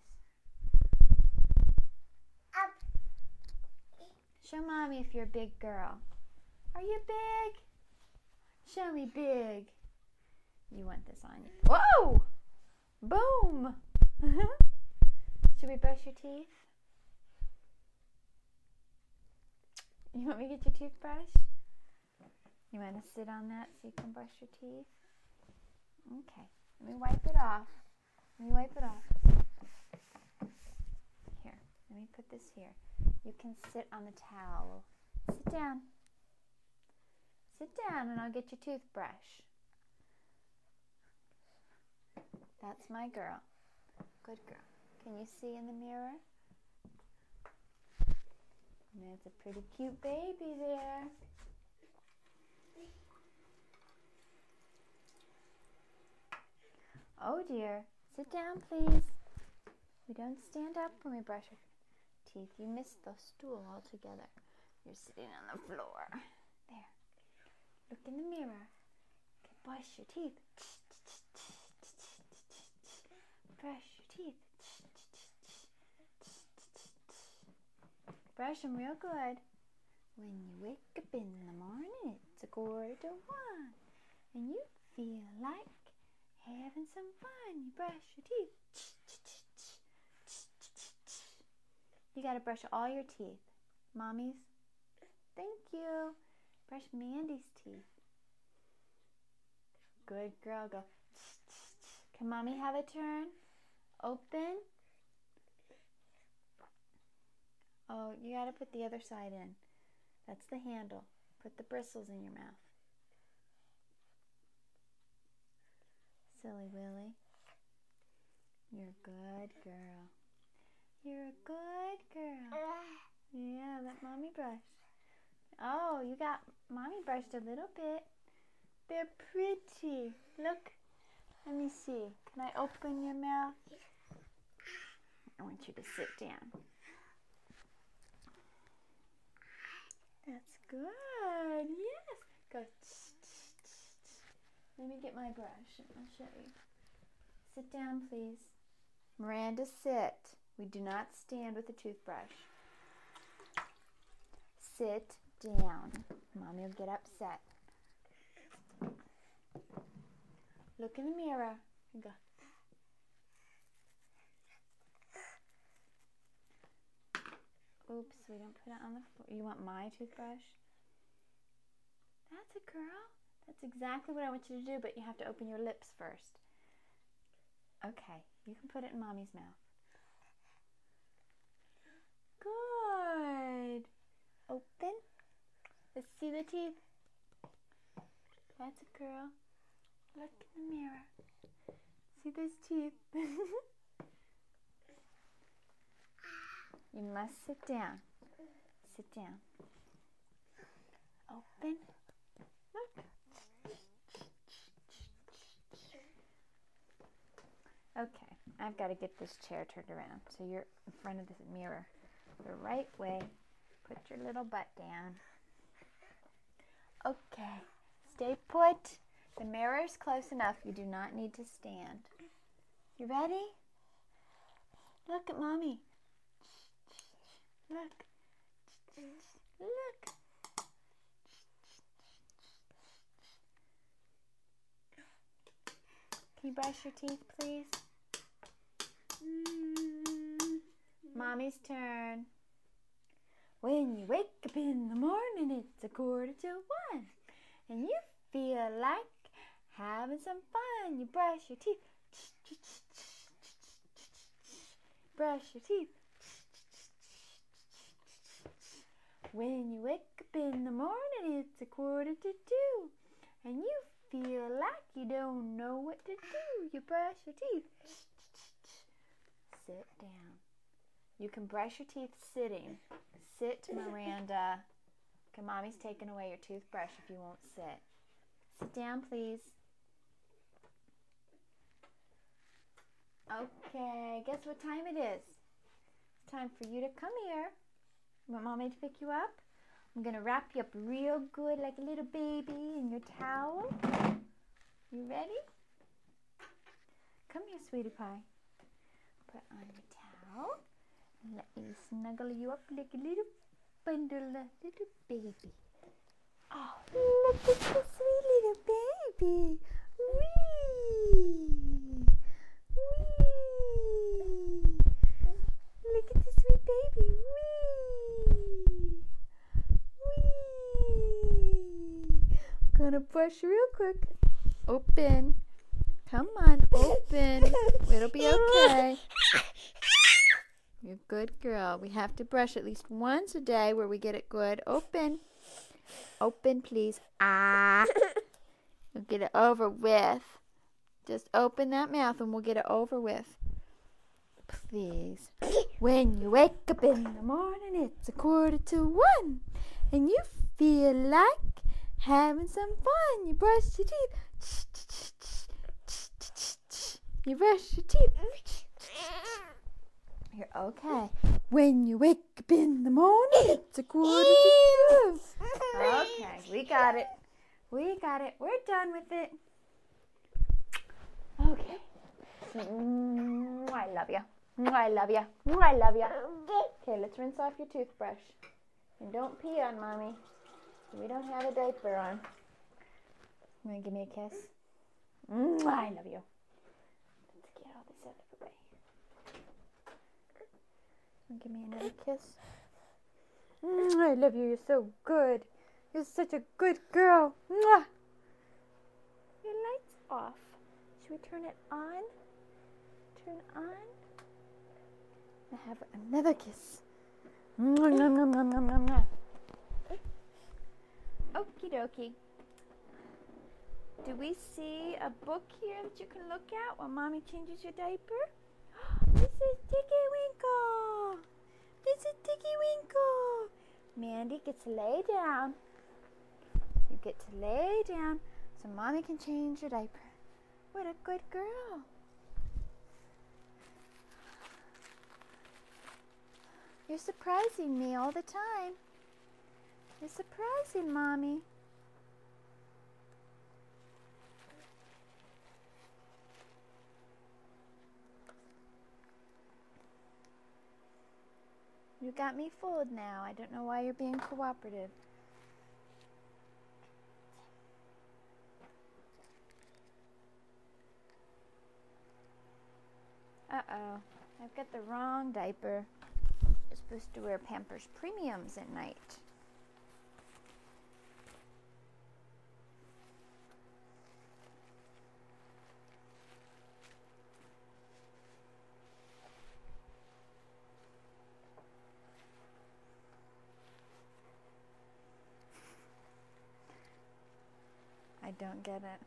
Up. Show Mommy if you're a big girl. Are you big? Show me big. You want this on you. Whoa! Boom! Should we brush your teeth? You want me to get your toothbrush? You want to sit on that so you can brush your teeth? Okay. Let me wipe it off. Let me wipe it off. Here. Let me put this here. You can sit on the towel. Sit down. Sit down and I'll get your toothbrush. That's my girl. Good girl. Can you see in the mirror? That's a pretty cute baby there. Oh dear. Sit down, please. We don't stand up when we brush our teeth. You missed the stool altogether. You're sitting on the floor. There. Look in the mirror. Okay, brush your teeth. Brush your teeth. Brush them real good. When you wake up in the morning, it's 1:45, and you feel like having some fun. You brush your teeth. You gotta brush all your teeth. Mommy's. Thank you. Brush Mandy's teeth. Good girl. Go. Can Mommy have a turn? Open. Oh, you gotta put the other side in. That's the handle. Put the bristles in your mouth. Silly Willy. You're a good girl. You're a good girl. Yeah, let Mommy brush. Oh, you got Mommy brushed a little bit. They're pretty. Look. Let me see. Can I open your mouth? I want you to sit down. That's good. Yes. Go. Let me get my brush and I'll show you. Sit down, please. Miranda, sit. We do not stand with a toothbrush. sit down. Mommy will get upset. Look in the mirror and go. Oops, we don't put it on the floor. You want my toothbrush? That's a girl. That's exactly what I want you to do, but you have to open your lips first. Okay, you can put it in Mommy's mouth. Good. Open. Let's see the teeth. That's a girl. Look in the mirror. See those teeth? You must sit down. Sit down. Open. Look. Okay, I've got to get this chair turned around so you're in front of this mirror the right way. Put your little butt down. Okay, stay put. The mirror is close enough. You do not need to stand. You ready? Look at Mommy. Look. Look. Can you brush your teeth, please? Mommy's turn. When you wake up in the morning, it's 1:45, and you feel like having some fun. You brush your teeth. Brush your teeth. When you wake up in the morning, it's 1:45, and you feel like you don't know what to do. You brush your teeth. Sit down. You can brush your teeth sitting. Sit, Miranda. Okay, Mommy's taking away your toothbrush if you won't sit. Sit down, please. Okay, guess what time it is? It's time for you to come here. You want Mommy to pick you up? I'm going to wrap you up real good like a little baby in your towel. You ready? Come here, sweetie pie. Put on your towel. And let me snuggle you up like a little bundle, a little baby. Oh, look at the sweet little baby. Wee! Wee! Look at the sweet baby. Wee! Wee! Gonna brush real quick. Open. Come on, open. It'll be okay. You're a good girl. We have to brush at least once a day where we get it good. Open. Open, please. Ah. We'll get it over with. Just open that mouth and we'll get it over with. Please. When you wake up in the morning, it's 1:45, and you feel like having some fun. You brush your teeth. You brush your teeth. You're okay. When you wake up in the morning, it's 1:45. Okay, we got it. We got it. We're done with it. Okay. I love you. I love you. I love you. Okay, let's rinse off your toothbrush. And don't pee on Mommy. We don't have a diaper on. You want to give me a kiss? I love you. Let's get all this out of the way. Give me another kiss. I love you. You're so good. You're such a good girl. Mwah. Your light's off. Should we turn it on? Turn on. I have another kiss. Okie dokie. Do we see a book here that you can look at while Mommy changes your diaper? This is Tiggy Winkle. This is Tiggy Winkle. Mandy gets to lay down. You get to lay down so Mommy can change your diaper. What a good girl. You're surprising me all the time. You're surprising Mommy. You got me fooled now. I don't know why you're being cooperative. Uh-oh. I've got the wrong diaper. You're supposed to wear Pampers Premiums at night. I don't get it.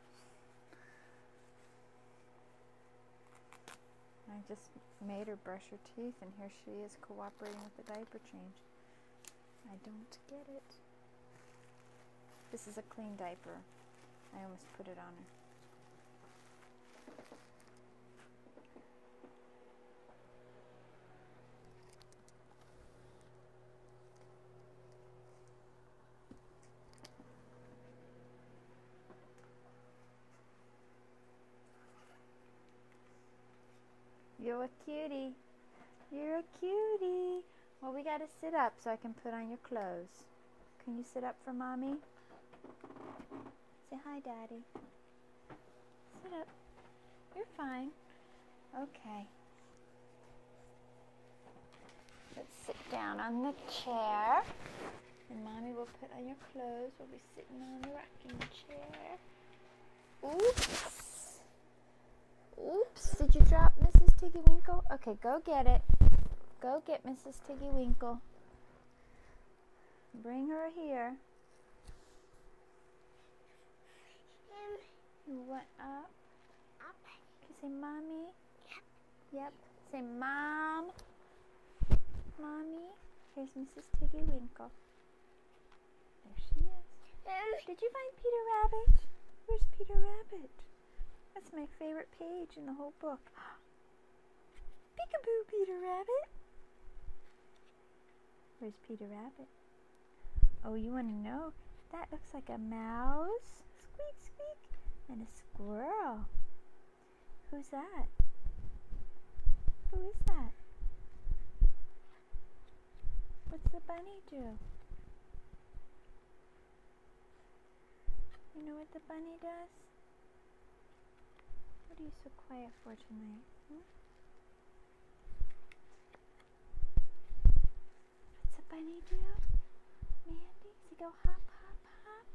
I just made her brush her teeth and here she is cooperating with the diaper change. I don't get it. This is a clean diaper. I almost put it on her. You're a cutie. You're a cutie. Well, we gotta sit up so I can put on your clothes. Can you sit up for mommy? Say hi, Daddy. Sit up. You're fine. Okay. Let's sit down on the chair. And mommy will put on your clothes. We'll be sitting on the rocking chair. Oops. Oops, did you drop Mrs. Tiggy Winkle? Okay, go get it. Go get Mrs. Tiggy Winkle. Bring her here. You went up? Up. Can you say mommy? Yep. Say mom. Mommy. Here's Mrs. Tiggy Winkle. There she is. Did you find Peter Rabbit? Where's Peter Rabbit? That's my favorite page in the whole book. Peekaboo, Peter Rabbit. Where's Peter Rabbit? Oh, you want to know? That looks like a mouse. Squeak, squeak. And a squirrel. Who's that? Who is that? What's the bunny do? You know what the bunny does? What are you so quiet for tonight? What's the bunny do? Mandy? Does he go hop, hop, hop?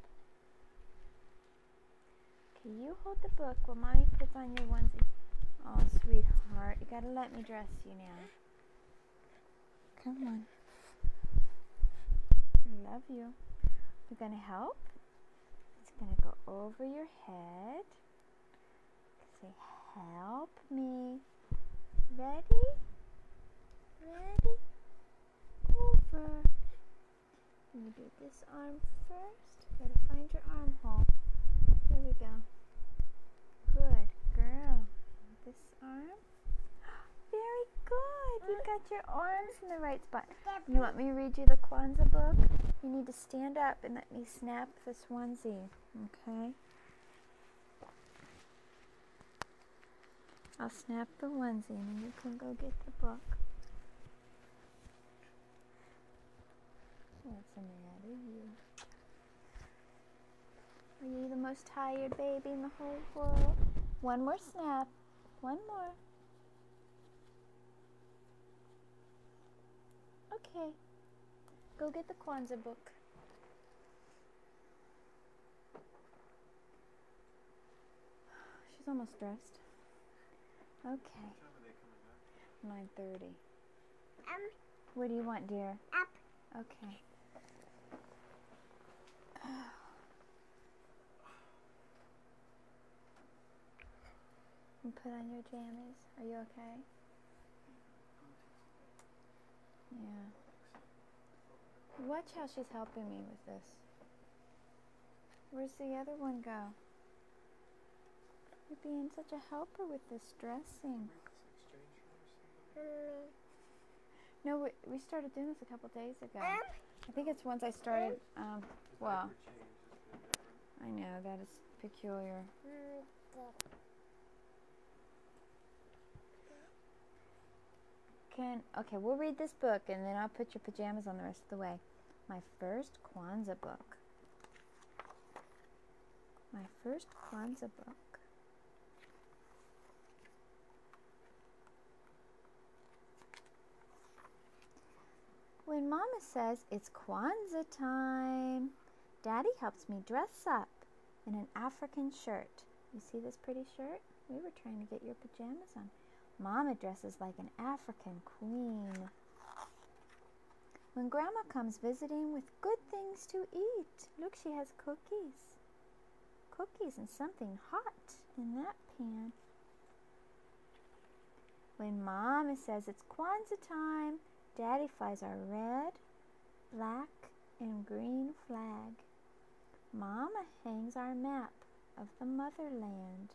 Okay, you hold the book while mommy puts on your onesie. Oh, sweetheart, you gotta let me dress you now. Come on. I love you. You gonna help? It's gonna go over your head. Say, help me. Ready? Ready? Over. You do this arm first. You gotta find your armhole. There we go. Good girl. This arm. Very good. You got your arms in the right spot. You want me to read you the Kwanzaa book? You need to stand up and let me snap this onesie. Okay? I'll snap the onesie and then you can go get the book. What's the matter, you? Are you the most tired baby in the whole world? One more snap. One more. Okay. Go get the Kwanzaa book. She's almost dressed. Okay. What time are they coming back? 9:30. What do you want, dear? Up. Okay. You put on your jammies. Are you okay? Yeah. Watch how she's helping me with this. Where's the other one go? You're being such a helper with this dressing. No, we started doing this a couple days ago. I think it's once I started, well, I know, that is peculiar. African. Okay, we'll read this book and then I'll put your pajamas on the rest of the way. My first Kwanzaa book. My first Kwanzaa book. When Mama says it's Kwanzaa time, Daddy helps me dress up in an African shirt. You see this pretty shirt? We were trying to get your pajamas on. Mama dresses like an African queen. When Grandma comes visiting with good things to eat, look, she has cookies. Cookies and something hot in that pan. When Mama says it's Kwanzaa time, Daddy flies our red, black, and green flag. Mama hangs our map of the motherland.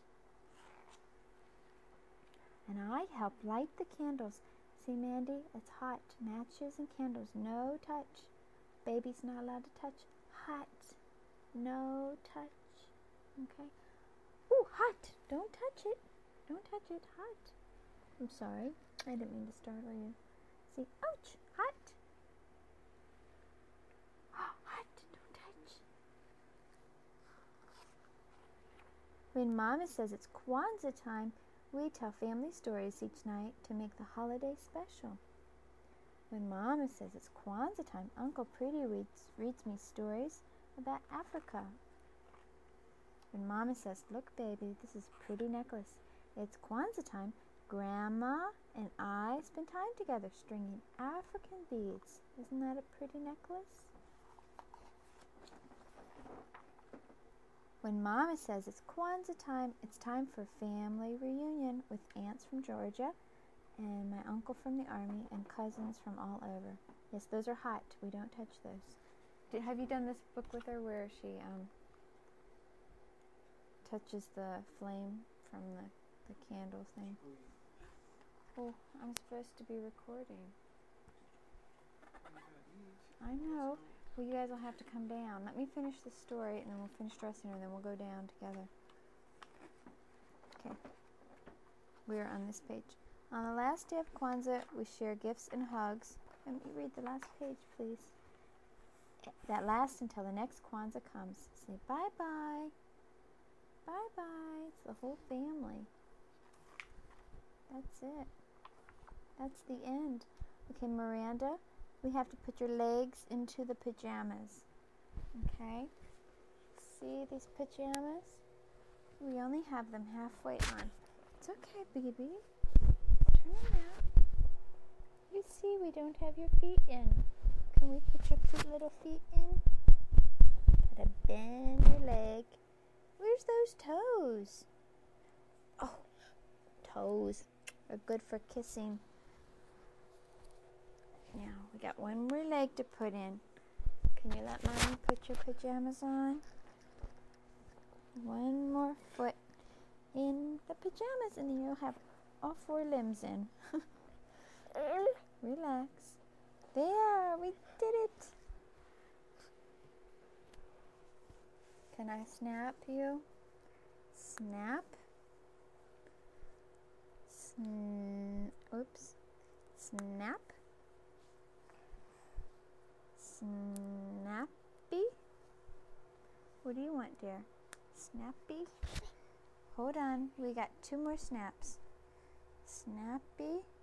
And I help light the candles. See, Mandy, it's hot. Matches and candles, no touch. Baby's not allowed to touch. Hot, no touch. Okay? Ooh, hot. Don't touch it. Don't touch it. Hot. I'm sorry. I didn't mean to startle you. See, ouch, hot. Hot, don't touch. When Mama says it's Kwanzaa time, we tell family stories each night to make the holiday special. When Mama says it's Kwanzaa time, Uncle Pretty reads me stories about Africa. When Mama says, look baby, this is a pretty necklace. It's Kwanzaa time. Grandma and I spend time together stringing African beads. Isn't that a pretty necklace? When Mama says it's Kwanzaa time, it's time for family reunion with aunts from Georgia and my uncle from the army and cousins from all over. Yes, those are hot. We don't touch those. Have you done this book with her where she touches the flame from the candle thing? Oh, I'm supposed to be recording. I know. Well, you guys will have to come down. Let me finish the story, and then we'll finish dressing her, and then we'll go down together. Okay. We are on this page. On the last day of Kwanzaa, we share gifts and hugs. Let me read the last page, please. That lasts until the next Kwanzaa comes. Say bye-bye. Bye-bye. It's the whole family. That's it. That's the end. Okay, Miranda, we have to put your legs into the pajamas. Okay? See these pajamas? We only have them halfway on. It's okay, baby. Turn around. You see, we don't have your feet in. Can we put your cute little feet in? Gotta bend your leg. Where's those toes? Oh, toes are good for kissing. Now, we got one more leg to put in. Can you let Mommy put your pajamas on? One more foot in the pajamas, and then you'll have all 4 limbs in. Relax. There, we did it. Can I snap you? Snap. Oops. Snap. Snappy? What do you want, dear? Snappy? Hold on, we got 2 more snaps. Snappy.